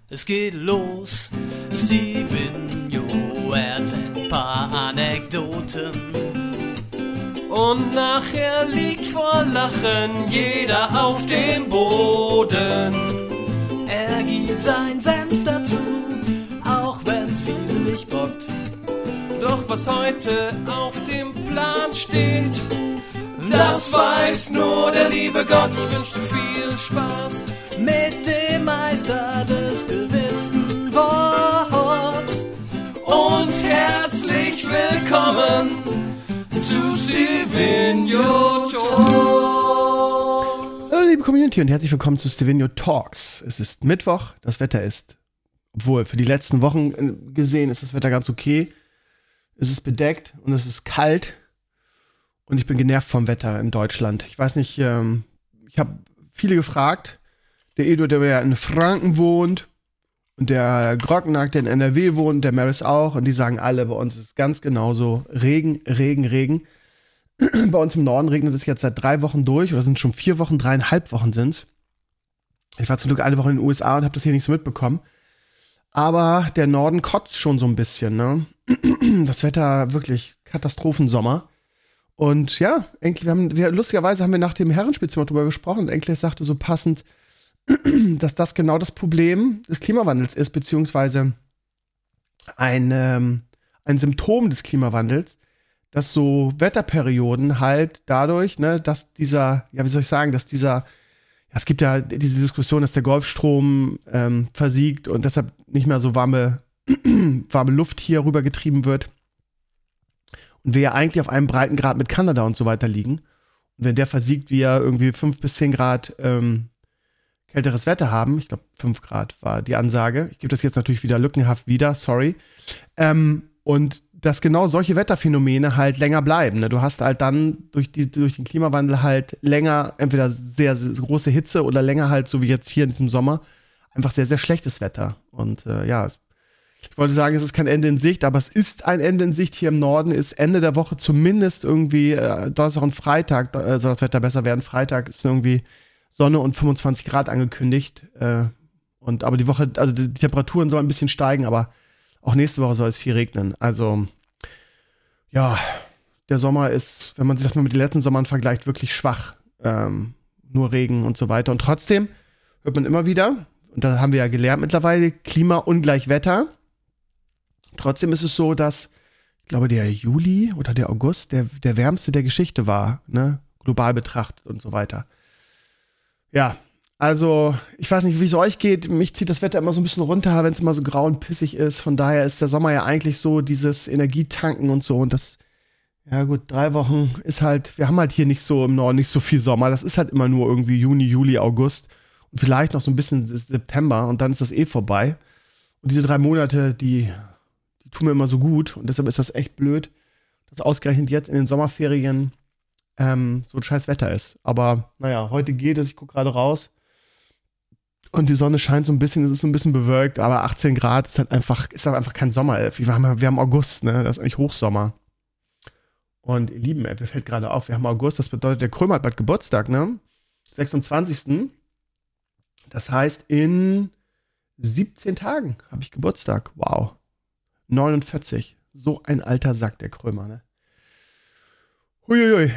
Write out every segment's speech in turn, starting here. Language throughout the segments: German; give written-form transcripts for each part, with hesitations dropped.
Es geht los, Stevenio erzählt ein paar Anekdoten. Und nachher liegt vor Lachen jeder auf dem Boden. Er gibt sein Senf dazu, auch wenn's viele nicht bockt. Doch was heute auf dem Plan steht, das weiß nur der liebe Gott. Ich wünsche dir viel Spaß mit dem Meister des gewitzten Worts. Und herzlich willkommen zu Stevenio Talks. Hallo liebe Community und herzlich willkommen zu Stevenio Talks. Es ist Mittwoch, das Wetter ist, obwohl für die letzten Wochen gesehen ist das Wetter ganz okay. Es ist bedeckt und es ist kalt und ich bin genervt vom Wetter in Deutschland. Ich weiß nicht, ich habe viele gefragt. Der Edo, der ja in Franken wohnt und der Grognack, der in NRW wohnt, der Maris auch und die sagen alle, bei uns ist es ganz genauso Regen, Regen, Regen. Bei uns im Norden regnet es jetzt seit 3 Wochen durch oder sind schon 4 Wochen, 3,5 Wochen sind's. Ich war zum Glück eine Woche in den USA und habe das hier nicht so mitbekommen. Aber der Norden kotzt schon so ein bisschen, ne? Das Wetter wirklich Katastrophensommer. Und ja, lustigerweise haben wir nach dem Herrenspielzimmer drüber gesprochen und Enkles sagte so passend, dass das genau das Problem des Klimawandels ist, beziehungsweise ein Symptom des Klimawandels, dass so Wetterperioden halt dadurch, ne, dass es gibt ja diese Diskussion, dass der Golfstrom versiegt und deshalb nicht mehr so warme Luft hier rübergetrieben wird. Und wir ja eigentlich auf einem Breitengrad mit Kanada und so weiter liegen. Und wenn der versiegt, wir irgendwie 5 bis 10 Grad kälteres Wetter haben, ich glaube 5 Grad war die Ansage. Ich gebe das jetzt natürlich wieder lückenhaft wieder, sorry. Und dass genau solche Wetterphänomene halt länger bleiben. Ne? Du hast halt dann durch den Klimawandel halt länger entweder sehr, sehr große Hitze oder länger halt, so wie jetzt hier in diesem Sommer, einfach sehr, sehr schlechtes Wetter. Und ich wollte sagen, es ist kein Ende in Sicht, aber es ist ein Ende in Sicht. Hier im Norden ist Ende der Woche zumindest irgendwie Donnerstag und Freitag soll das Wetter besser werden. Freitag ist irgendwie Sonne und 25 Grad angekündigt. Aber die Woche, also die Temperaturen sollen ein bisschen steigen, aber auch nächste Woche soll es viel regnen. Also, ja, der Sommer ist, wenn man sich das mal mit den letzten Sommern vergleicht, wirklich schwach. Nur Regen und so weiter. Und trotzdem hört man immer wieder, und da haben wir ja gelernt mittlerweile, Klima ungleich Wetter. Trotzdem ist es so, dass, ich glaube, der Juli oder der August der wärmste der Geschichte war, ne? Global betrachtet und so weiter. Ja, also, ich weiß nicht, wie es euch geht. Mich zieht das Wetter immer so ein bisschen runter, wenn es immer so grau und pissig ist. Von daher ist der Sommer ja eigentlich so dieses Energietanken und so. Und das, ja gut, 3 Wochen ist halt, wir haben halt hier nicht so im Norden nicht so viel Sommer. Das ist halt immer nur irgendwie Juni, Juli, August. Und vielleicht noch so ein bisschen September und dann ist das vorbei. Und diese 3 Monate, die tun mir immer so gut. Und deshalb ist das echt blöd, dass ausgerechnet jetzt in den Sommerferien so ein scheiß Wetter ist. Aber naja, heute geht es, ich gucke gerade raus. Und die Sonne scheint so ein bisschen, es ist so ein bisschen bewölkt, aber 18 Grad ist halt einfach kein Sommer. Wir haben August, ne? Das ist eigentlich Hochsommer. Und ihr Lieben, mir fällt gerade auf, wir haben August, das bedeutet, der Krömer hat bald Geburtstag, ne? 26. Das heißt, in 17 Tagen habe ich Geburtstag. Wow. 49. So ein alter Sack, der Krömer, ne? Huiuiui.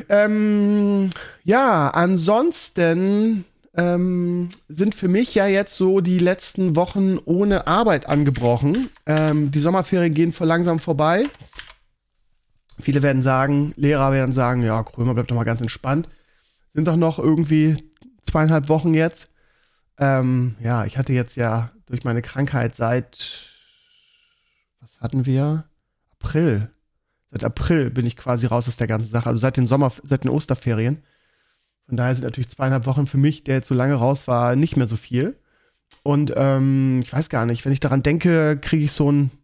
Ansonsten sind für mich ja jetzt so die letzten Wochen ohne Arbeit angebrochen. Die Sommerferien gehen langsam vorbei. Viele werden sagen, Lehrer werden sagen, ja, Krömer bleibt doch mal ganz entspannt. Sind doch noch irgendwie 2,5 Wochen jetzt. Ich hatte jetzt ja durch meine Krankheit seit, was hatten wir? April. Seit April bin ich quasi raus aus der ganzen Sache. Also seit den Osterferien. Von daher sind natürlich 2,5 Wochen für mich, der jetzt so lange raus war, nicht mehr so viel. Und ich weiß gar nicht, wenn ich daran denke, kriege ich so ein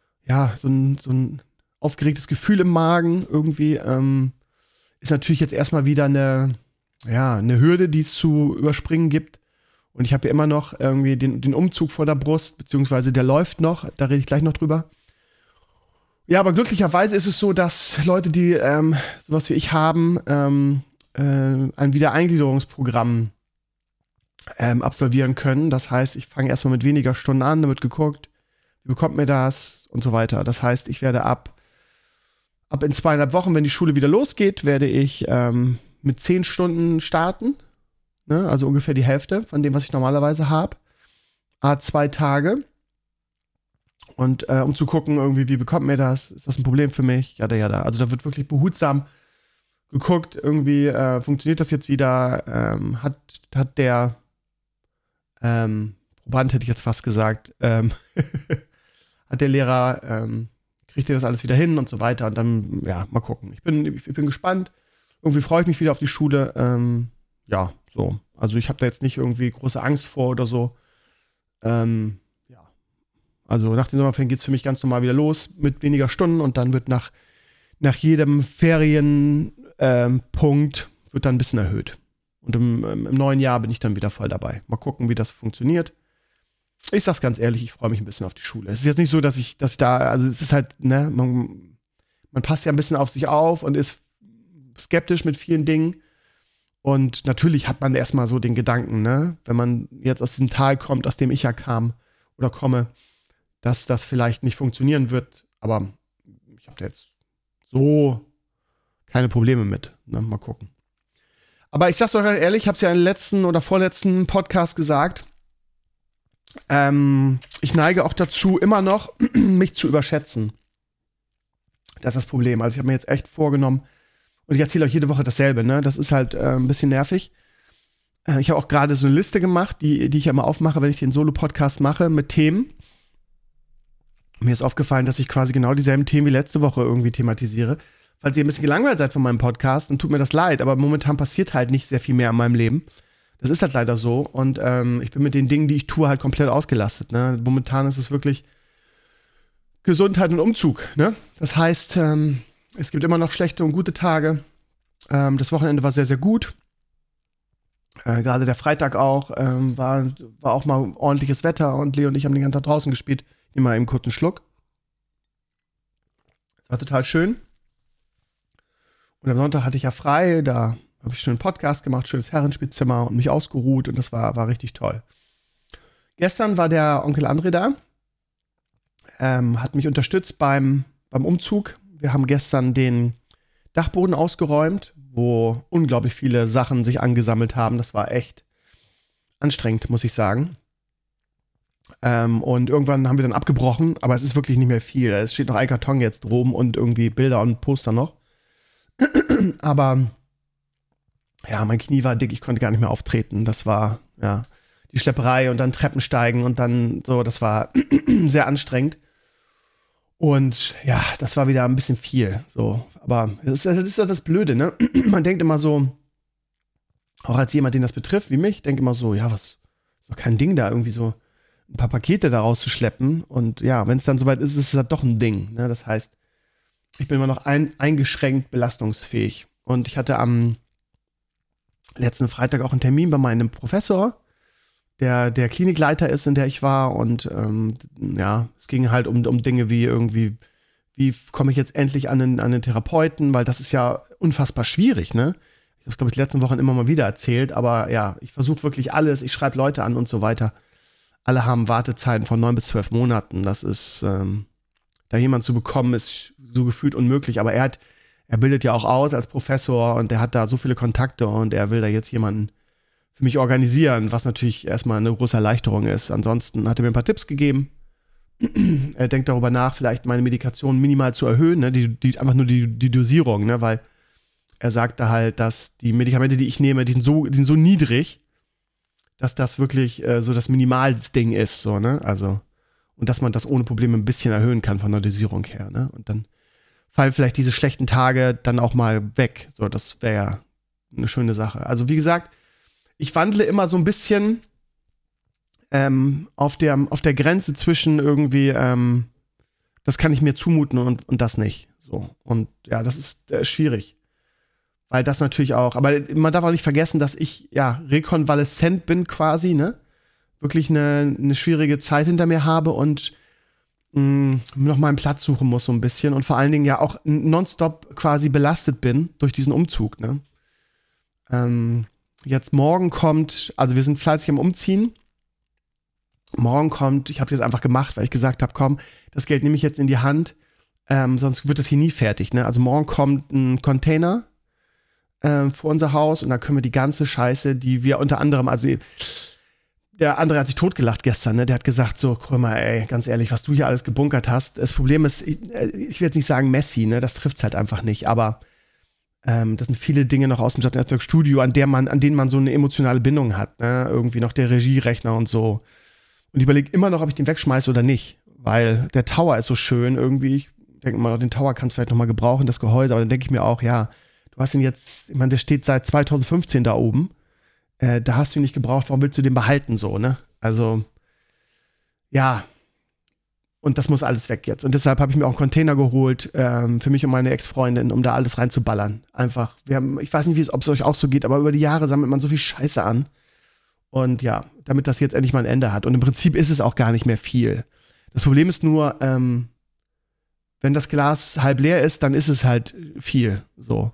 aufgeregtes Gefühl im Magen. Irgendwie ist natürlich jetzt erstmal wieder eine Hürde, die es zu überspringen gibt. Und ich habe ja immer noch irgendwie den Umzug vor der Brust, beziehungsweise der läuft noch, da rede ich gleich noch drüber. Ja, aber glücklicherweise ist es so, dass Leute, die sowas wie ich haben, ein Wiedereingliederungsprogramm absolvieren können. Das heißt, ich fange erstmal mit weniger Stunden an, da wird geguckt, wie bekommt mir das und so weiter. Das heißt, ich werde ab in 2,5 Wochen, wenn die Schule wieder losgeht, werde ich mit 10 Stunden starten. Ne? Also ungefähr die Hälfte von dem, was ich normalerweise habe. 2 Tage. Und um zu gucken, irgendwie, wie bekommt mir das? Ist das ein Problem für mich? Jada. Also da wird wirklich behutsam geguckt, irgendwie funktioniert das jetzt wieder? Hat der Proband, hätte ich jetzt fast gesagt, hat der Lehrer, kriegt er das alles wieder hin und so weiter. Und dann, ja, mal gucken. Ich bin gespannt. Irgendwie freue ich mich wieder auf die Schule. Ja, so. Also ich habe da jetzt nicht irgendwie große Angst vor oder so. Ja. Also nach den Sommerferien geht es für mich ganz normal wieder los mit weniger Stunden und dann wird nach jedem Ferienpunkt wird dann ein bisschen erhöht. Und im neuen Jahr bin ich dann wieder voll dabei. Mal gucken, wie das funktioniert. Ich sag's ganz ehrlich, ich freue mich ein bisschen auf die Schule. Es ist jetzt nicht so, dass ich da, also es ist halt, ne, man passt ja ein bisschen auf sich auf und ist skeptisch mit vielen Dingen. Und natürlich hat man erstmal so den Gedanken, ne, wenn man jetzt aus diesem Tal kommt, aus dem ich ja kam oder komme, dass das vielleicht nicht funktionieren wird. Aber ich habe da jetzt so keine Probleme mit. Ne? Mal gucken. Aber ich sag's euch ehrlich, ich habe es ja im letzten oder vorletzten Podcast gesagt. Ich neige auch dazu, immer noch mich zu überschätzen. Das ist das Problem. Also ich habe mir jetzt echt vorgenommen, und ich erzähle euch jede Woche dasselbe, ne? Das ist halt ein bisschen nervig. Ich habe auch gerade so eine Liste gemacht, die ich ja immer aufmache, wenn ich den Solo-Podcast mache, mit Themen. Mir ist aufgefallen, dass ich quasi genau dieselben Themen wie letzte Woche irgendwie thematisiere. Falls ihr ein bisschen gelangweilt seid von meinem Podcast, dann tut mir das leid, aber momentan passiert halt nicht sehr viel mehr in meinem Leben. Das ist halt leider so und ich bin mit den Dingen, die ich tue, halt komplett ausgelastet. Ne? Momentan ist es wirklich Gesundheit und Umzug. Ne? Das heißt, es gibt immer noch schlechte und gute Tage. Das Wochenende war sehr, sehr gut. Gerade der Freitag auch, war auch mal ordentliches Wetter und Leo und ich haben den ganzen Tag draußen gespielt. Ich nehme mal eben kurz einen Schluck. Das war total schön. Und am Sonntag hatte ich ja frei, da habe ich schon einen Podcast gemacht, schönes Herrenspielzimmer und mich ausgeruht und das war richtig toll. Gestern war der Onkel André da, hat mich unterstützt beim Umzug. Wir haben gestern den Dachboden ausgeräumt, wo unglaublich viele Sachen sich angesammelt haben. Das war echt anstrengend, muss ich sagen. Und irgendwann haben wir dann abgebrochen, aber es ist wirklich nicht mehr viel. Es steht noch ein Karton jetzt oben und irgendwie Bilder und Poster noch. Aber ja, mein Knie war dick, ich konnte gar nicht mehr auftreten. Das war, ja, die Schlepperei und dann Treppensteigen und dann so, das war sehr anstrengend. Und ja, das war wieder ein bisschen viel. So, aber das ist das Blöde, ne? Man denkt immer so, auch als jemand, den das betrifft, wie mich, denkt immer so, ja, was, ist doch kein Ding da, irgendwie so ein paar Pakete da rauszuschleppen. Und ja, wenn es dann soweit ist, ist es halt doch ein Ding. Ne? Das heißt, ich bin immer noch eingeschränkt belastungsfähig. Und ich hatte am letzten Freitag auch einen Termin bei meinem Professor, der Klinikleiter ist, in der ich war. Und ja, es ging halt um Dinge wie irgendwie, wie komme ich jetzt endlich an den Therapeuten, weil das ist ja unfassbar schwierig, ne? Ich habe es, glaube ich, die letzten Wochen immer mal wieder erzählt, aber ja, ich versuche wirklich alles, ich schreibe Leute an und so weiter. Alle haben Wartezeiten von 9 bis 12 Monaten. Das ist, da jemanden zu bekommen, ist so gefühlt unmöglich. Aber er bildet ja auch aus als Professor und er hat da so viele Kontakte und er will da jetzt jemanden für mich organisieren, was natürlich erstmal eine große Erleichterung ist. Ansonsten hat er mir ein paar Tipps gegeben. Er denkt darüber nach, vielleicht meine Medikation minimal zu erhöhen, ne? Einfach nur die Dosierung, ne? Weil er sagte halt, dass die Medikamente, die ich nehme, die sind so niedrig, dass das wirklich so das Minimalsding ist, so, ne? Also, und dass man das ohne Probleme ein bisschen erhöhen kann von der Dosierung her, ne? Und dann fallen vielleicht diese schlechten Tage dann auch mal weg. So, das wäre ja eine schöne Sache. Also, wie gesagt, ich wandle immer so ein bisschen auf der Grenze zwischen irgendwie, das kann ich mir zumuten und das nicht. So. Und ja, das ist schwierig. Weil das natürlich auch, aber man darf auch nicht vergessen, dass ich ja rekonvaleszent bin quasi, ne? Wirklich eine schwierige Zeit hinter mir habe und noch mal einen Platz suchen muss so ein bisschen und vor allen Dingen ja auch nonstop quasi belastet bin durch diesen Umzug, ne? jetzt morgen kommt, also wir sind fleißig am Umziehen. Morgen kommt, ich habe es jetzt einfach gemacht, weil ich gesagt habe, komm, das Geld nehme ich jetzt in die Hand, sonst wird das hier nie fertig. Ne? Also morgen kommt ein Container vor unser Haus und da können wir die ganze Scheiße, die wir unter anderem, also der andere hat sich totgelacht gestern, ne? Der hat gesagt so, guck mal, ey, ganz ehrlich, was du hier alles gebunkert hast. Das Problem ist, ich will jetzt nicht sagen Messi, ne? Das trifft's halt einfach nicht, aber das sind viele Dinge noch aus dem Stadtnetzwerk Studio, an denen man so eine emotionale Bindung hat, ne? Irgendwie noch der Regierechner und so. Und ich überlege immer noch, ob ich den wegschmeiße oder nicht, weil der Tower ist so schön irgendwie. Ich denke immer noch, den Tower kannst du vielleicht noch mal gebrauchen, das Gehäuse, aber dann denke ich mir auch, ja, du hast ihn jetzt, ich meine, der steht seit 2015 da oben. Da hast du ihn nicht gebraucht, warum willst du den behalten so, ne? Also, ja. Und das muss alles weg jetzt. Und deshalb habe ich mir auch einen Container geholt, für mich und meine Ex-Freundin, um da alles reinzuballern. Einfach, ich weiß nicht, ob es euch auch so geht, aber über die Jahre sammelt man so viel Scheiße an. Und ja, damit das jetzt endlich mal ein Ende hat. Und im Prinzip ist es auch gar nicht mehr viel. Das Problem ist nur, wenn das Glas halb leer ist, dann ist es halt viel, so.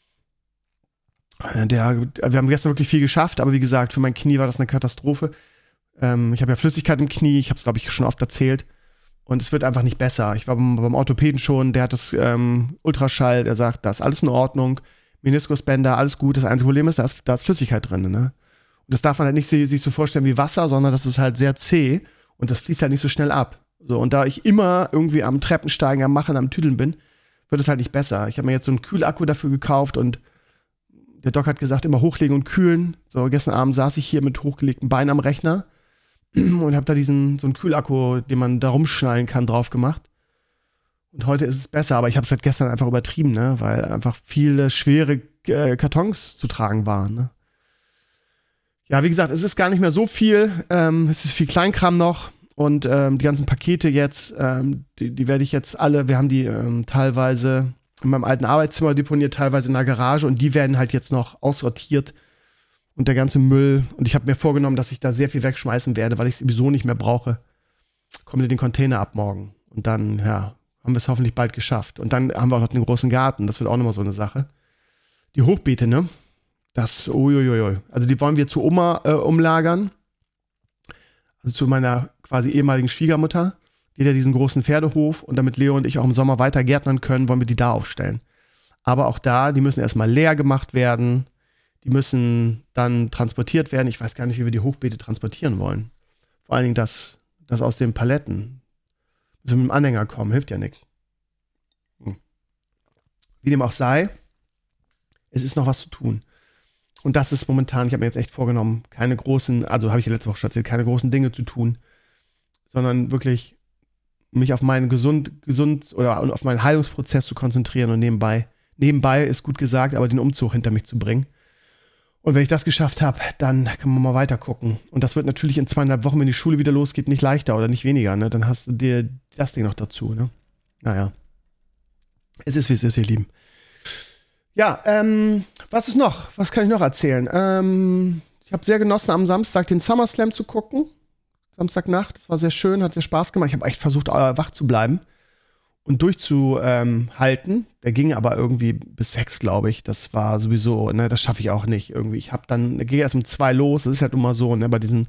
Wir haben gestern wirklich viel geschafft, aber wie gesagt, für mein Knie war das eine Katastrophe. Ich habe ja Flüssigkeit im Knie, ich habe es, glaube ich, schon oft erzählt. Und es wird einfach nicht besser. Ich war beim Orthopäden schon, der hat das Ultraschall, der sagt, da ist alles in Ordnung, Meniskusbänder, alles gut. Das einzige Problem ist, da ist Flüssigkeit drin, ne? Und das darf man halt nicht sich so vorstellen wie Wasser, sondern das ist halt sehr zäh und das fließt halt nicht so schnell ab. So, und da ich immer irgendwie am Treppensteigen, am Machen, am Tüdeln bin, wird es halt nicht besser. Ich habe mir jetzt so einen Kühlakku dafür gekauft und der Doc hat gesagt, immer hochlegen und kühlen. So, gestern Abend saß ich hier mit hochgelegten Beinen am Rechner und habe da so einen Kühlakku, den man da rumschnallen kann, drauf gemacht. Und heute ist es besser, aber ich habe es halt gestern einfach übertrieben, ne? Weil einfach viele schwere Kartons zu tragen waren, ne? Ja, wie gesagt, es ist gar nicht mehr so viel. Es ist viel Kleinkram noch. Und die ganzen Pakete jetzt, die werde ich jetzt alle, wir haben die teilweise in meinem alten Arbeitszimmer deponiert, teilweise in der Garage. Und die werden halt jetzt noch aussortiert. Und der ganze Müll. Und ich habe mir vorgenommen, dass ich da sehr viel wegschmeißen werde, weil ich es sowieso nicht mehr brauche. Kommt in den Container ab morgen. Und dann, ja, haben wir es hoffentlich bald geschafft. Und dann haben wir auch noch den großen Garten. Das wird auch nochmal so eine Sache. Die Hochbeete, ne? Das, uiuiui. Also die wollen wir zu Oma umlagern. Also zu meiner quasi ehemaligen Schwiegermutter. Die hat ja diesen großen Pferdehof. Und damit Leo und ich auch im Sommer weiter gärtnern können, wollen wir die da aufstellen. Aber auch da, die müssen erstmal leer gemacht werden. Die müssen dann transportiert werden. Ich weiß gar nicht, wie wir die Hochbeete transportieren wollen. Vor allen Dingen das aus den Paletten. Müssen mit dem Anhänger kommen, hilft ja nichts. Wie dem auch sei, es ist noch was zu tun. Und das ist momentan, ich habe mir jetzt echt vorgenommen, keine großen, also habe ich ja letzte Woche schon erzählt, keine großen Dinge zu tun, sondern wirklich mich auf meinen gesund oder auf meinen Heilungsprozess zu konzentrieren und nebenbei ist gut gesagt, aber den Umzug hinter mich zu bringen. Und wenn ich das geschafft habe, dann kann man mal weiter gucken. Und das wird natürlich in 2,5 Wochen, wenn die Schule wieder losgeht, nicht leichter oder nicht weniger, ne? Dann hast du dir das Ding noch dazu, ne? Naja. Es ist, wie es ist, ihr Lieben. Ja, was ist noch? Was kann ich noch erzählen? Ich habe sehr genossen, am Samstag den SummerSlam zu gucken. Samstagnacht, das war sehr schön, hat sehr Spaß gemacht. Ich habe echt versucht, wach zu bleiben und durchzuhalten. Der ging aber irgendwie bis 6, glaube ich. Das war sowieso, ne, das schaffe ich auch nicht irgendwie. Ich gehe erst um 2 los. Das ist halt immer so, ne, bei diesen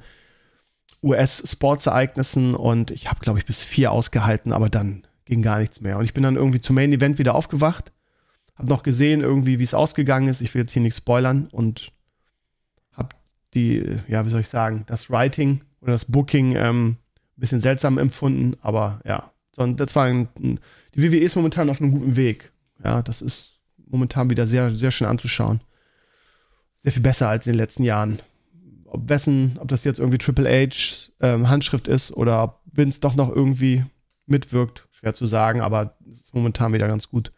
US-Sportsereignissen. Und ich habe, glaube ich, bis 4 ausgehalten, aber dann ging gar nichts mehr. Und ich bin dann irgendwie zum Main Event wieder aufgewacht. Hab noch gesehen irgendwie, wie es ausgegangen ist. Ich will jetzt hier nichts spoilern. Und hab wie soll ich sagen, das Writing oder das Booking ein bisschen seltsam empfunden. Aber ja, das war die WWE ist momentan auf einem guten Weg. Ja, das ist momentan wieder sehr, sehr schön anzuschauen. Sehr viel besser als in den letzten Jahren. Ob das jetzt irgendwie Triple H Handschrift ist oder ob Vince doch noch irgendwie mitwirkt, schwer zu sagen, aber es ist momentan wieder ganz gut.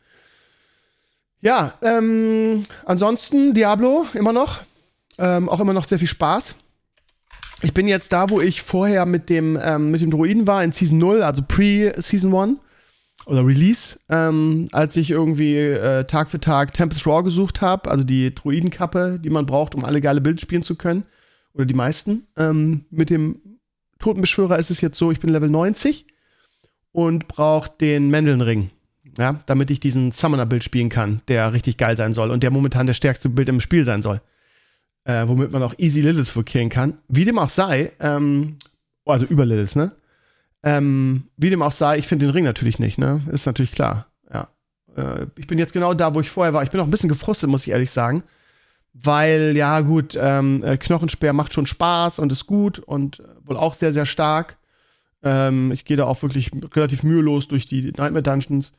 Ja, ansonsten Diablo immer noch. Auch immer noch sehr viel Spaß. Ich bin jetzt da, wo ich vorher mit dem Druiden war in Season 0, also Pre-Season 1 oder Release, als ich irgendwie Tag für Tag Tempest Raw gesucht habe, also die Druidenkappe, die man braucht, um alle geile Builds spielen zu können. Oder die meisten. Mit dem Totenbeschwörer ist es jetzt so, ich bin Level 90 und brauche den Mendelnring. Ja, damit ich diesen Summoner-Bild spielen kann, der richtig geil sein soll und der momentan der stärkste Bild im Spiel sein soll. womit man auch easy Lilith wohl killen kann. Wie dem auch sei, also über Lilith, ne? Wie dem auch sei, ich finde den Ring natürlich nicht, ne? Ist natürlich klar, ja. Ich bin jetzt genau da, wo ich vorher war. Ich bin auch ein bisschen gefrustet, muss ich ehrlich sagen. Weil, ja gut, Knochenspeer macht schon Spaß und ist gut und wohl auch sehr, sehr stark. Ich gehe da auch wirklich relativ mühelos durch die Nightmare Dungeons.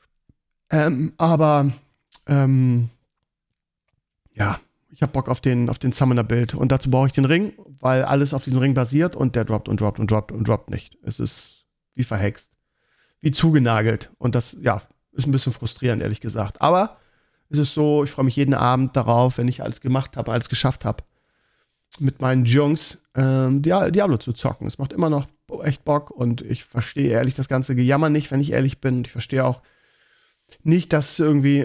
Aber ja, ich hab Bock auf den Summoner-Build. Und dazu brauche ich den Ring, weil alles auf diesem Ring basiert und der droppt und droppt und droppt und droppt nicht. Es ist wie verhext. Wie zugenagelt. Und das, ja, ist ein bisschen frustrierend, ehrlich gesagt. Aber es ist so, ich freue mich jeden Abend darauf, wenn ich alles gemacht habe, alles geschafft habe, mit meinen Jungs Diablo zu zocken. Es macht immer noch echt Bock und ich verstehe ehrlich das ganze Gejammer nicht, wenn ich ehrlich bin. Ich verstehe auch nicht, dass irgendwie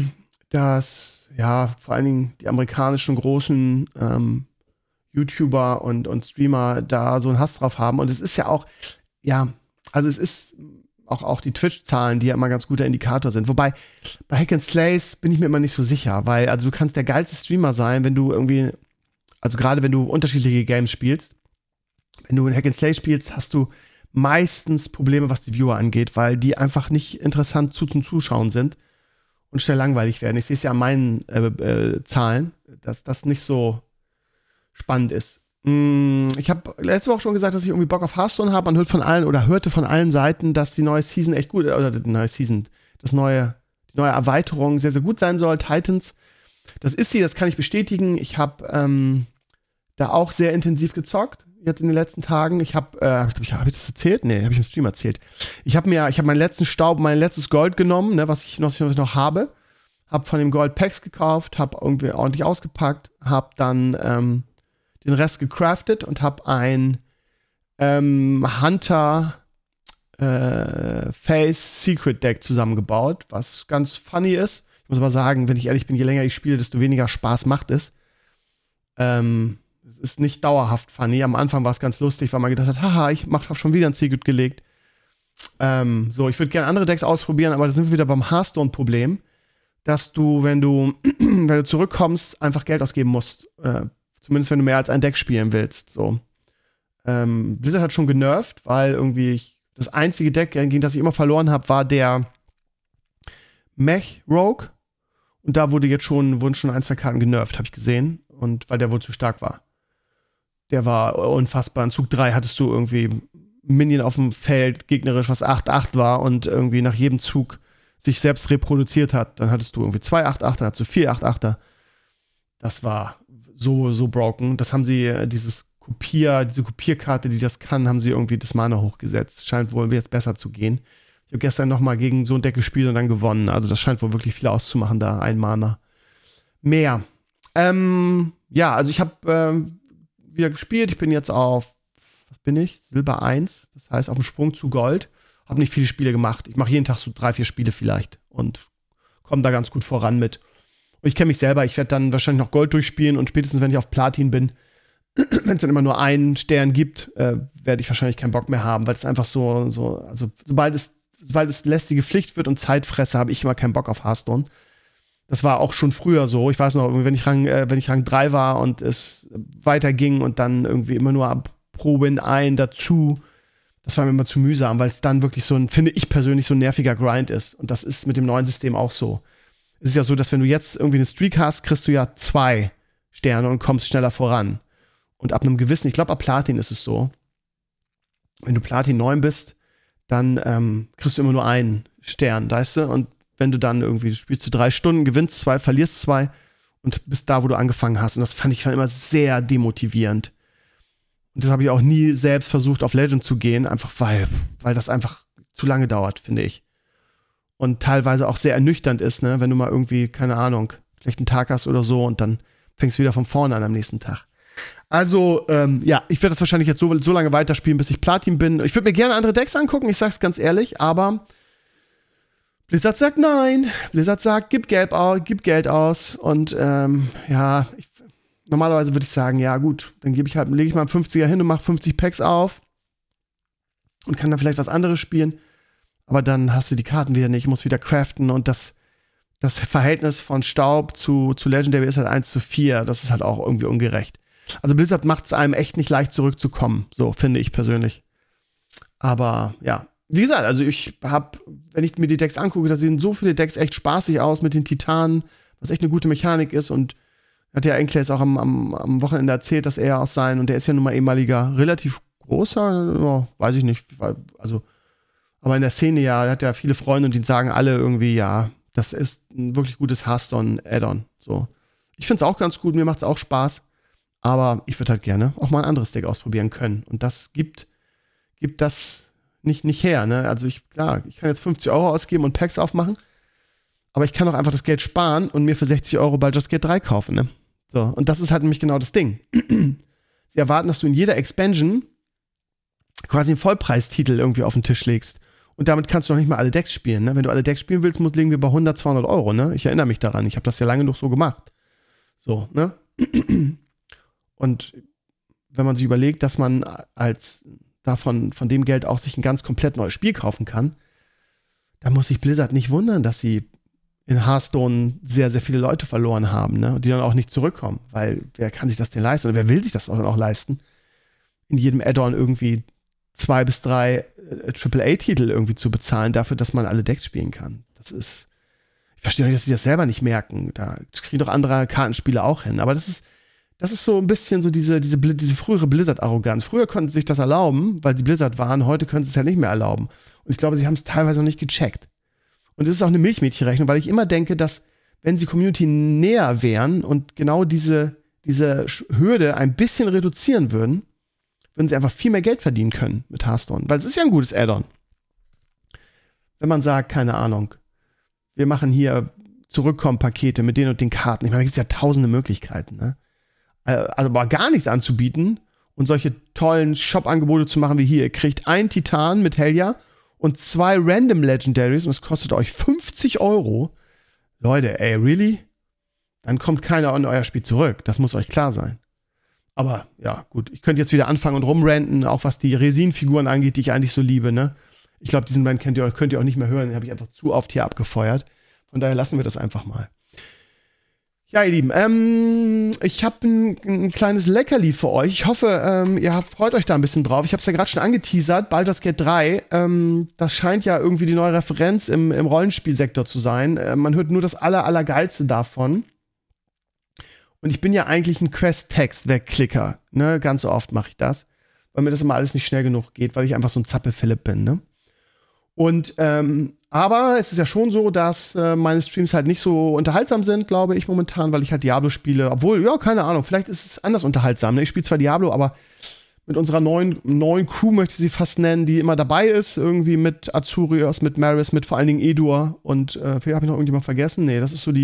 vor allen Dingen die amerikanischen großen YouTuber und Streamer da so einen Hass drauf haben. Und es ist ja auch, also es ist auch die Twitch-Zahlen, die ja immer ein ganz guter Indikator sind. Wobei, bei Hack and Slays bin ich mir immer nicht so sicher, weil also du kannst der geilste Streamer sein, wenn du irgendwie, also gerade wenn du unterschiedliche Games spielst, wenn du ein Hack and Slay spielst, hast du meistens Probleme, was die Viewer angeht, weil die einfach nicht interessant zum Zuschauen sind und schnell langweilig werden. Ich sehe es ja an meinen Zahlen, dass das nicht so spannend ist. Ich habe letzte Woche schon gesagt, dass ich irgendwie Bock auf Hearthstone habe. Man hörte von allen Seiten, dass die neue Season echt gut, oder die neue Erweiterung sehr, sehr gut sein soll. Titans, das ist sie, das kann ich bestätigen. Ich habe da auch sehr intensiv gezockt, jetzt in den letzten Tagen. Hab ich das erzählt? Nee, habe ich im Stream erzählt. Ich habe meinen letzten Staub, mein letztes Gold genommen, ne, was ich noch habe. Habe von dem Gold Packs gekauft, habe irgendwie ordentlich ausgepackt, habe dann den Rest gecraftet und habe ein Hunter Face Secret Deck zusammengebaut, was ganz funny ist. Ich muss aber sagen, wenn ich ehrlich bin, je länger ich spiele, desto weniger Spaß macht es. Es ist nicht dauerhaft funny. Am Anfang war es ganz lustig, weil man gedacht hat, haha, ich hab schon wieder ein Secret gelegt. Ich würde gerne andere Decks ausprobieren, aber da sind wir wieder beim Hearthstone-Problem, dass du, wenn du zurückkommst, einfach Geld ausgeben musst. Zumindest wenn du mehr als ein Deck spielen willst. So. Blizzard hat schon genervt, weil irgendwie das einzige Deck, gegen das ich immer verloren habe, war der Mech Rogue. Und da wurden schon 1, 2 Karten genervt, habe ich gesehen. Und weil der wohl zu stark war. Der war unfassbar. In Zug 3 hattest du irgendwie Minion auf dem Feld, gegnerisch, was 8-8 war und irgendwie nach jedem Zug sich selbst reproduziert hat. Dann hattest du irgendwie 2 8-8, dann hattest du 4 8-8er. Das war so broken. Das haben sie, diese Kopierkarte, die das kann, haben sie irgendwie das Mana hochgesetzt. Scheint wohl jetzt besser zu gehen. Ich habe gestern noch mal gegen so ein Deck gespielt und dann gewonnen. Also das scheint wohl wirklich viel auszumachen, da ein Mana mehr. Also ich habe wieder gespielt. Ich bin jetzt auf, was bin ich? Silber 1. Das heißt auf dem Sprung zu Gold. Habe nicht viele Spiele gemacht. Ich mache jeden Tag so 3, 4 Spiele vielleicht und komme da ganz gut voran mit. Und ich kenne mich selber, ich werde dann wahrscheinlich noch Gold durchspielen und spätestens, wenn ich auf Platin bin, wenn es dann immer nur einen Stern gibt, werde ich wahrscheinlich keinen Bock mehr haben, weil es einfach also sobald es lästige Pflicht wird und Zeitfresse, habe ich immer keinen Bock auf Hearthstone. Das war auch schon früher so. Ich weiß noch, wenn ich Rang 3 war und es weiterging und dann irgendwie immer nur pro Win ein dazu, das war mir immer zu mühsam, weil es dann wirklich finde ich persönlich, so ein nerviger Grind ist. Und das ist mit dem neuen System auch so. Es ist ja so, dass wenn du jetzt irgendwie eine Streak hast, kriegst du ja 2 Sterne und kommst schneller voran. Und ab einem gewissen, ich glaube ab Platin ist es so, wenn du Platin 9 bist, dann kriegst du immer nur 1 Stern, weißt du? Und wenn du dann irgendwie spielst du 3 Stunden, gewinnst 2, verlierst 2 und bist da, wo du angefangen hast. Und das fand ich immer sehr demotivierend. Und das habe ich auch nie selbst versucht, auf Legend zu gehen, einfach weil das einfach zu lange dauert, finde ich. Und teilweise auch sehr ernüchternd ist, ne, wenn du mal irgendwie, keine Ahnung, schlechten Tag hast oder so und dann fängst du wieder von vorne an am nächsten Tag. Also, ich werde das wahrscheinlich jetzt so lange weiterspielen, bis ich Platin bin. Ich würde mir gerne andere Decks angucken, ich sag's ganz ehrlich, aber Blizzard sagt nein. Blizzard sagt, gib Geld aus. Und normalerweise würde ich sagen, ja gut, dann lege ich mal einen 50er hin und mache 50 Packs auf und kann dann vielleicht was anderes spielen. Aber dann hast du die Karten wieder nicht, musst wieder craften und das das Verhältnis von Staub zu Legendary ist halt 1:4. Das ist halt auch irgendwie ungerecht. Also Blizzard macht es einem echt nicht leicht zurückzukommen, so finde ich persönlich. Aber ja, wie gesagt, also wenn ich mir die Decks angucke, da sehen so viele Decks echt spaßig aus mit den Titanen, was echt eine gute Mechanik ist. Und hat ja Enkles auch am Wochenende erzählt, dass er aus sein, und der ist ja nun mal ehemaliger, relativ großer, weiß ich nicht, also, aber in der Szene ja, er hat ja viele Freunde und die sagen alle irgendwie, ja, das ist ein wirklich gutes Hearthstone-Add-on. So. Ich finde es auch ganz gut, mir macht es auch Spaß. Aber ich würde halt gerne auch mal ein anderes Deck ausprobieren können. Und das gibt das nicht her, ne? Also ich kann jetzt 50 € ausgeben und Packs aufmachen, aber ich kann auch einfach das Geld sparen und mir für 60 € Baldur's Gate 3 kaufen, ne? So, und das ist halt nämlich genau das Ding. Sie erwarten, dass du in jeder Expansion quasi einen Vollpreistitel irgendwie auf den Tisch legst. Und damit kannst du noch nicht mal alle Decks spielen, ne? Wenn du alle Decks spielen willst, legen wir bei 100, 200 €, ne? Ich erinnere mich daran, ich habe das ja lange noch so gemacht. So, ne? Und wenn man sich überlegt, dass man von dem Geld auch sich ein ganz komplett neues Spiel kaufen kann, da muss sich Blizzard nicht wundern, dass sie in Hearthstone sehr, sehr viele Leute verloren haben, ne? Und die dann auch nicht zurückkommen, weil wer kann sich das denn leisten oder wer will sich das auch leisten, in jedem Add-on irgendwie 2 bis 3 AAA-Titel irgendwie zu bezahlen dafür, dass man alle Decks spielen kann. Ich verstehe nicht, dass sie das selber nicht merken. Da kriegen doch andere Kartenspiele auch hin, aber das ist so ein bisschen so diese frühere Blizzard-Arroganz. Früher konnten sie sich das erlauben, weil sie Blizzard waren. Heute können sie es ja nicht mehr erlauben. Und ich glaube, sie haben es teilweise noch nicht gecheckt. Und das ist auch eine Milchmädchenrechnung, weil ich immer denke, dass, wenn sie Community näher wären und genau diese Hürde ein bisschen reduzieren würden sie einfach viel mehr Geld verdienen können mit Hearthstone. Weil es ist ja ein gutes Add-on. Wenn man sagt, keine Ahnung, wir machen hier Zurückkommen-Pakete mit den und den Karten. Ich meine, da gibt es ja tausende Möglichkeiten, ne? Also aber gar nichts anzubieten und solche tollen Shop-Angebote zu machen wie hier. Ihr kriegt einen Titan mit Helja und 2 Random Legendaries und es kostet euch 50 €. Leute, ey, really? Dann kommt keiner in euer Spiel zurück. Das muss euch klar sein. Aber ja, gut, ich könnte jetzt wieder anfangen und rumranten, auch was die Resin-Figuren angeht, die ich eigentlich so liebe, ne? Ich glaube, diesen Rant könnt ihr auch nicht mehr hören. Den habe ich einfach zu oft hier abgefeuert. Von daher lassen wir das einfach mal. Ja, ihr Lieben, ich habe ein kleines Leckerli für euch. Ich hoffe, ihr freut euch da ein bisschen drauf. Ich habe es ja gerade schon angeteasert, Baldur's Gate 3. Das scheint ja irgendwie die neue Referenz im Rollenspielsektor zu sein. Man hört nur das Allergeilste davon. Und ich bin ja eigentlich ein Quest-Text-Wegklicker. Ne? Ganz so oft mache ich das, weil mir das immer alles nicht schnell genug geht, weil ich einfach so ein Zappel-Philipp bin. Ne? Und aber es ist ja schon so, dass meine Streams halt nicht so unterhaltsam sind, glaube ich, momentan, weil ich halt Diablo spiele. Obwohl, ja, keine Ahnung, vielleicht ist es anders unterhaltsam. Ne? Ich spiele zwar Diablo, aber mit unserer neuen Crew, möchte ich sie fast nennen, die immer dabei ist, irgendwie mit Azurios, mit Maris, mit vor allen Dingen Edur und vielleicht habe ich noch irgendjemand vergessen. Nee, das ist so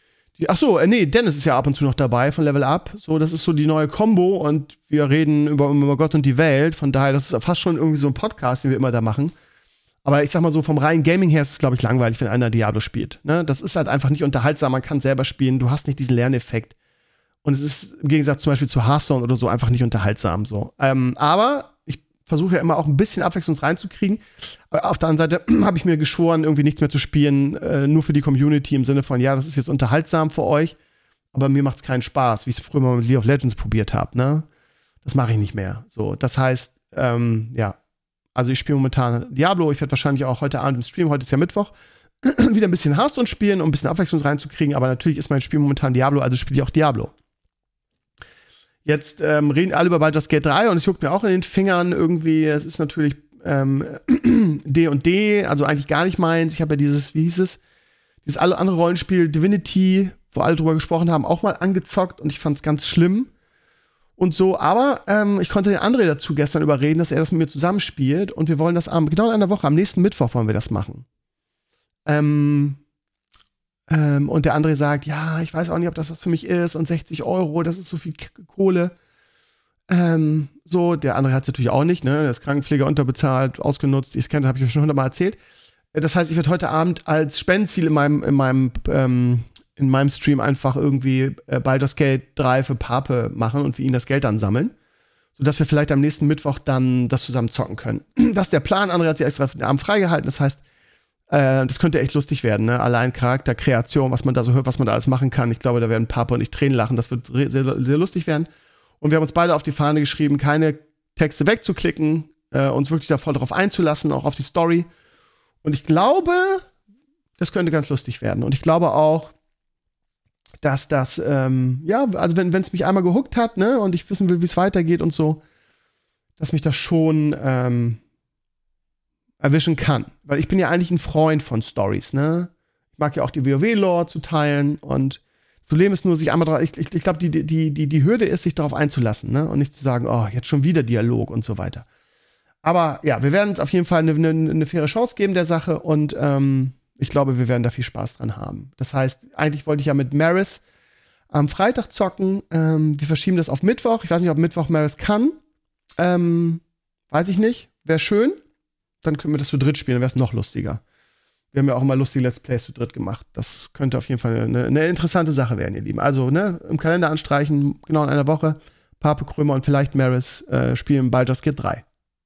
Dennis ist ja ab und zu noch dabei von Level Up. So, das ist so die neue Combo und wir reden über Gott und die Welt. Von daher, das ist fast schon irgendwie so ein Podcast, den wir immer da machen. Aber ich sag mal so, vom reinen Gaming her ist es, glaube ich, langweilig, wenn einer Diablo spielt. Ne? Das ist halt einfach nicht unterhaltsam, man kann selber spielen, du hast nicht diesen Lerneffekt. Und es ist im Gegensatz zum Beispiel zu Hearthstone oder so einfach nicht unterhaltsam. So. Aber ich versuche ja immer auch ein bisschen Abwechslung reinzukriegen. Aber auf der anderen Seite habe ich mir geschworen, irgendwie nichts mehr zu spielen, nur für die Community im Sinne von, ja, das ist jetzt unterhaltsam für euch, aber mir macht es keinen Spaß, wie ich es früher mal mit League of Legends probiert habe. Ne? Das mache ich nicht mehr. So, das heißt, ja, also ich spiele momentan Diablo. Ich werde wahrscheinlich auch heute Abend im Stream, heute ist ja Mittwoch, wieder ein bisschen Hearthstone spielen, um ein bisschen Abwechslung reinzukriegen. Aber natürlich ist mein Spiel momentan Diablo, also spiele ich auch Diablo. Jetzt reden alle über Baldur's Gate 3 und es juckt mir auch in den Fingern irgendwie. Es ist natürlich D&D, also eigentlich gar nicht meins. Ich habe ja dieses, wie hieß es, dieses andere Rollenspiel Divinity, wo alle drüber gesprochen haben, auch mal angezockt und ich fand es ganz schlimm. Und so, aber ich konnte den André dazu gestern überreden, dass er das mit mir zusammenspielt und wir wollen das genau in einer Woche, am nächsten Mittwoch wollen wir das machen. Und der André sagt, ja, ich weiß auch nicht, ob das was für mich ist und 60 €, das ist so viel Kohle. So, der André hat es natürlich auch nicht, ne, der ist Krankenpfleger unterbezahlt, ausgenutzt, ich kenne, das habe ich euch schon 100-mal erzählt. Das heißt, ich werde heute Abend als Spendenziel in meinem Stream einfach irgendwie Baldur's Gate 3 für Pape machen und wir ihnen das Geld dann sammeln, sodass wir vielleicht am nächsten Mittwoch dann das zusammen zocken können. Das ist der Plan. André hat sich extra den Abend freigehalten. Das heißt, Das könnte echt lustig werden, ne? Allein Charakterkreation, was man da so hört, was man da alles machen kann. Ich glaube, da werden Papa und ich Tränen lachen. Das wird sehr, sehr lustig werden. Und wir haben uns beide auf die Fahne geschrieben, keine Texte wegzuklicken, uns wirklich da voll drauf einzulassen, auch auf die Story. Und ich glaube, das könnte ganz lustig werden. Und ich glaube auch, dass das, also wenn es mich einmal gehuckt hat, ne, und ich wissen will, wie es weitergeht und so, dass mich das schon erwischen kann. Weil ich bin ja eigentlich ein Freund von Stories, ne? Ich mag ja auch die WoW-Lore zu teilen und zu leben ist nur, sich einmal drauf, ich glaube, die Hürde ist, sich darauf einzulassen, ne? Und nicht zu sagen, oh, jetzt schon wieder Dialog und so weiter. Aber ja, wir werden es auf jeden Fall eine faire Chance geben der Sache und ich glaube, wir werden da viel Spaß dran haben. Das heißt, eigentlich wollte ich ja mit Maris am Freitag zocken. Wir verschieben das auf Mittwoch. Ich weiß nicht, ob Mittwoch Maris kann. Weiß ich nicht. Wäre schön. Dann können wir das zu dritt spielen, dann wäre es noch lustiger. Wir haben ja auch immer lustige Let's Plays zu dritt gemacht. Das könnte auf jeden Fall eine interessante Sache werden, ihr Lieben. Also, ne, im Kalender anstreichen, genau in einer Woche. Pape, Krömer und vielleicht Maris spielen Baldur's Gate 3.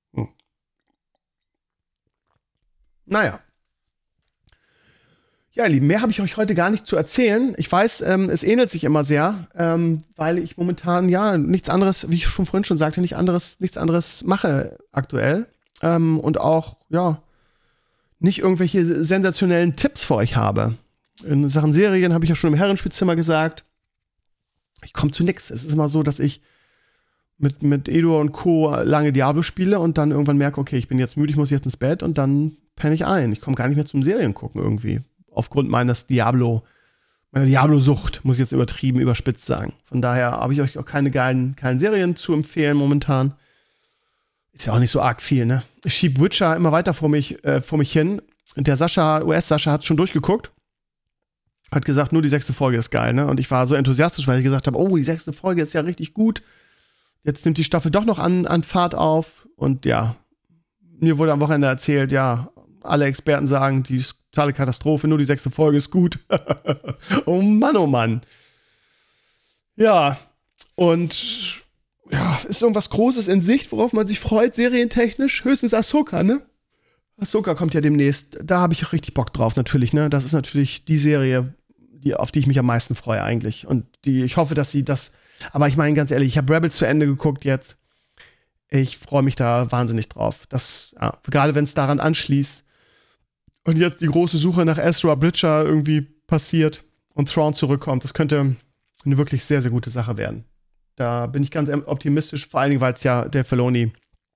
Naja. Ja, ihr Lieben, mehr habe ich euch heute gar nicht zu erzählen. Ich weiß, es ähnelt sich immer sehr, weil ich momentan, ja, nichts anderes, wie ich schon vorhin schon sagte, nichts anderes mache aktuell. Und auch, ja, nicht irgendwelche sensationellen Tipps für euch habe. In Sachen Serien habe ich ja schon im Herrenspielzimmer gesagt, ich komme zu nichts. Es ist immer so, dass ich mit Edo und Co. lange Diablo spiele und dann irgendwann merke, okay, ich bin jetzt müde, ich muss jetzt ins Bett und dann penne ich ein. Ich komme gar nicht mehr zum Serien gucken irgendwie. Aufgrund meiner Diablo-Sucht, muss ich jetzt überspitzt sagen. Von daher habe ich euch auch keine geilen Serien zu empfehlen momentan. Ist ja auch nicht so arg viel, ne? Ich schieb Witcher immer weiter vor mich hin. Und der US-Sascha hat schon durchgeguckt. Hat gesagt, nur die 6. Folge ist geil, ne? Und ich war so enthusiastisch, weil ich gesagt habe, oh, die 6. Folge ist ja richtig gut. Jetzt nimmt die Staffel doch noch an Fahrt auf. Und ja, mir wurde am Wochenende erzählt, ja, alle Experten sagen, die ist totale Katastrophe, nur die 6. Folge ist gut. Oh Mann. Ja, und ja, ist irgendwas Großes in Sicht, worauf man sich freut, serientechnisch? Höchstens Ahsoka, ne? Ahsoka kommt ja demnächst. Da habe ich auch richtig Bock drauf, natürlich, ne? Das ist natürlich die Serie, auf die ich mich am meisten freue eigentlich. Und ich hoffe, dass sie das. Aber ich meine, ganz ehrlich, ich habe Rebels zu Ende geguckt jetzt. Ich freue mich da wahnsinnig drauf. Gerade wenn es daran anschließt und jetzt die große Suche nach Ezra Bridger irgendwie passiert und Thrawn zurückkommt, das könnte eine wirklich sehr, sehr gute Sache werden. Da bin ich ganz optimistisch, vor allen Dingen, weil es ja der Filoni,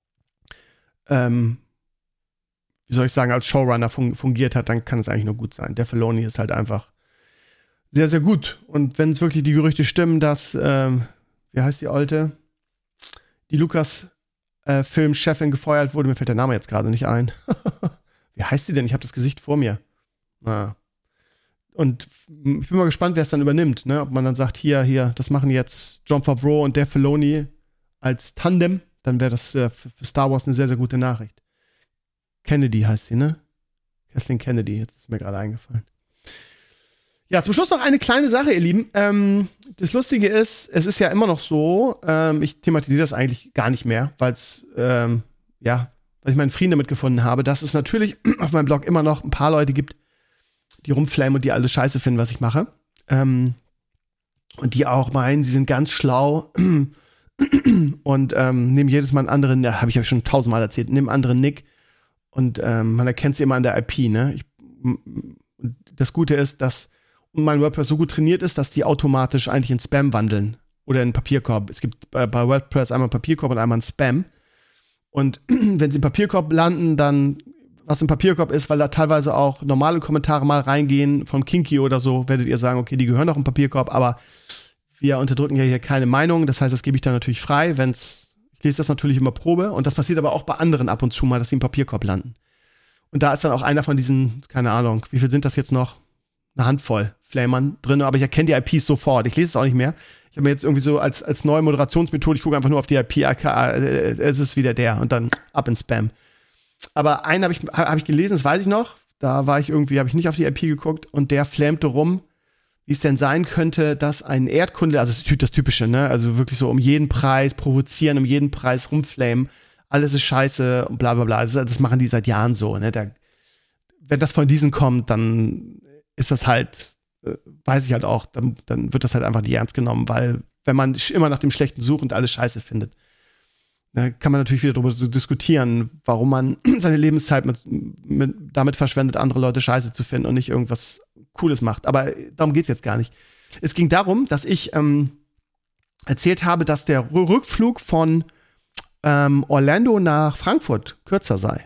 wie soll ich sagen, als Showrunner fungiert hat, dann kann es eigentlich nur gut sein. Der Filoni ist halt einfach sehr, sehr gut. Und wenn es wirklich die Gerüchte stimmen, dass, wie heißt die Alte? Die Lucas-Film-Chefin gefeuert wurde, mir fällt der Name jetzt gerade nicht ein. Wie heißt sie denn? Ich habe das Gesicht vor mir. Und ich bin mal gespannt, wer es dann übernimmt, ne? Ob man dann sagt, hier, das machen jetzt Jon Favreau und Dave Filoni als Tandem, dann wäre das für Star Wars eine sehr, sehr gute Nachricht. Kennedy heißt sie, ne? Kathleen Kennedy, jetzt ist mir gerade eingefallen. Ja, zum Schluss noch eine kleine Sache, ihr Lieben. Das Lustige ist, es ist ja immer noch so, ich thematisiere das eigentlich gar nicht mehr, weil ich meinen Frieden damit gefunden habe, dass es natürlich auf meinem Blog immer noch ein paar Leute gibt, die rumflammen und die alles scheiße finden, was ich mache. Und die auch meinen, sie sind ganz schlau und nehmen jedes Mal einen anderen, habe ich schon 1000-mal erzählt, nehmen einen anderen Nick und man erkennt sie immer an der IP, ne? Und das Gute ist, dass mein WordPress so gut trainiert ist, dass die automatisch eigentlich in Spam wandeln oder in Papierkorb. Es gibt bei WordPress einmal einen Papierkorb und einmal einen Spam. Und wenn sie im Papierkorb landen, dann was im Papierkorb ist, weil da teilweise auch normale Kommentare mal reingehen von Kinky oder so, werdet ihr sagen, okay, die gehören auch im Papierkorb, aber wir unterdrücken ja hier keine Meinung. Das heißt, das gebe ich dann natürlich frei, ich lese das natürlich immer Probe und das passiert aber auch bei anderen ab und zu mal, dass sie im Papierkorb landen. Und da ist dann auch einer von diesen, keine Ahnung, wie viel sind das jetzt noch? Eine Handvoll Flamern drin, aber ich erkenne die IPs sofort. Ich lese es auch nicht mehr. Ich habe mir jetzt irgendwie so als neue Moderationsmethode, ich gucke einfach nur auf die IP, es ist wieder der und dann ab in Spam. Aber einen habe ich gelesen, das weiß ich noch. Da habe ich nicht auf die IP geguckt und der flammte rum, wie es denn sein könnte, dass ein Erdkunde, also das Typische, ne, also wirklich so um jeden Preis provozieren, um jeden Preis rumflamen, alles ist scheiße und bla bla bla. Das machen die seit Jahren so, ne. wenn das von diesen kommt, dann ist das halt, weiß ich halt auch, dann wird das halt einfach nicht ernst genommen, weil wenn man immer nach dem Schlechten sucht und alles scheiße findet, da kann man natürlich wieder darüber so diskutieren, warum man seine Lebenszeit damit verschwendet, andere Leute scheiße zu finden und nicht irgendwas Cooles macht. Aber darum geht es jetzt gar nicht. Es ging darum, dass ich erzählt habe, dass der Rückflug von Orlando nach Frankfurt kürzer sei.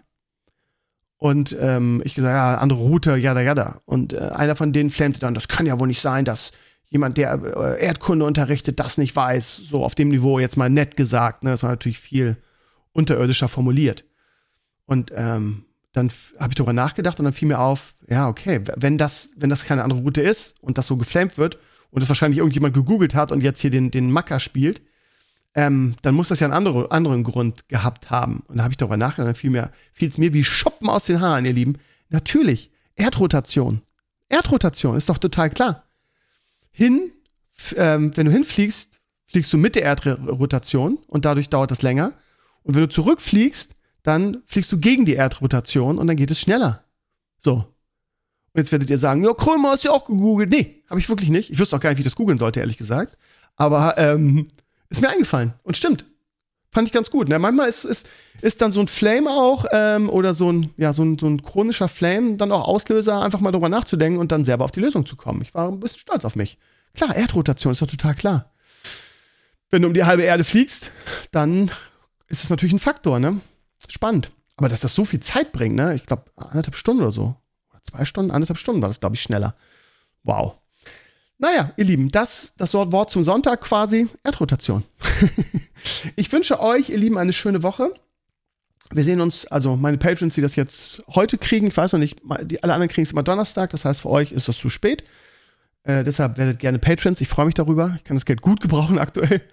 Und ich gesagt, ja, andere Route, jada. Und einer von denen flammte dann, das kann ja wohl nicht sein, dass jemand, der Erdkunde unterrichtet, das nicht weiß. So auf dem Niveau jetzt mal nett gesagt. Ne? Das war natürlich viel unterirdischer formuliert. Und dann habe ich darüber nachgedacht und dann fiel mir auf, ja, okay, wenn das keine andere Route ist und das so geflammt wird und das wahrscheinlich irgendjemand gegoogelt hat und jetzt hier den Macker spielt, dann muss das ja einen anderen Grund gehabt haben. Und da habe ich darüber nachgedacht, dann fiel es mir wie Schuppen aus den Haaren, ihr Lieben. Natürlich, Erdrotation. Erdrotation ist doch total klar. Wenn du hinfliegst, fliegst du mit der Erdrotation und dadurch dauert das länger. Und wenn du zurückfliegst, dann fliegst du gegen die Erdrotation und dann geht es schneller. So. Und jetzt werdet ihr sagen, ja, Krömer hast du ja auch gegoogelt. Nee, habe ich wirklich nicht. Ich wüsste auch gar nicht, wie ich das googeln sollte, ehrlich gesagt. Aber ist mir eingefallen und stimmt. Fand ich ganz gut. Ne? Manchmal ist dann so ein Flame auch oder so ein chronischer Flame dann auch Auslöser, einfach mal drüber nachzudenken und dann selber auf die Lösung zu kommen. Ich war ein bisschen stolz auf mich. Klar, Erdrotation ist doch total klar. Wenn du um die halbe Erde fliegst, dann ist das natürlich ein Faktor, ne? Spannend. Aber dass das so viel Zeit bringt, ne? Ich glaube, 1,5 Stunden oder so. Oder 2 Stunden, 1,5 Stunden war das, glaube ich, schneller. Wow. Naja, ihr Lieben, das Wort zum Sonntag quasi, Erdrotation. Ich wünsche euch, ihr Lieben, eine schöne Woche. Wir sehen uns, also meine Patrons, die das jetzt heute kriegen, ich weiß noch nicht, alle anderen kriegen es immer Donnerstag, das heißt, für euch ist das zu spät. Deshalb werdet gerne Patrons, ich freue mich darüber. Ich kann das Geld gut gebrauchen aktuell.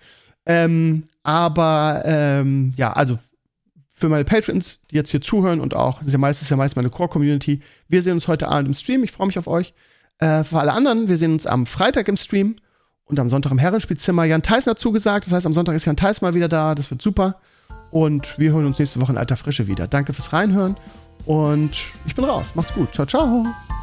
Also für meine Patrons, die jetzt hier zuhören und auch, das ist ja meist meine Core-Community, wir sehen uns heute Abend im Stream, ich freue mich auf euch. Für alle anderen, wir sehen uns am Freitag im Stream und am Sonntag im Herrenspielzimmer. Jan Theisner hat zugesagt, das heißt, am Sonntag ist Jan Theis mal wieder da, das wird super. Und wir hören uns nächste Woche in alter Frische wieder. Danke fürs Reinhören und ich bin raus. Macht's gut. Ciao, ciao.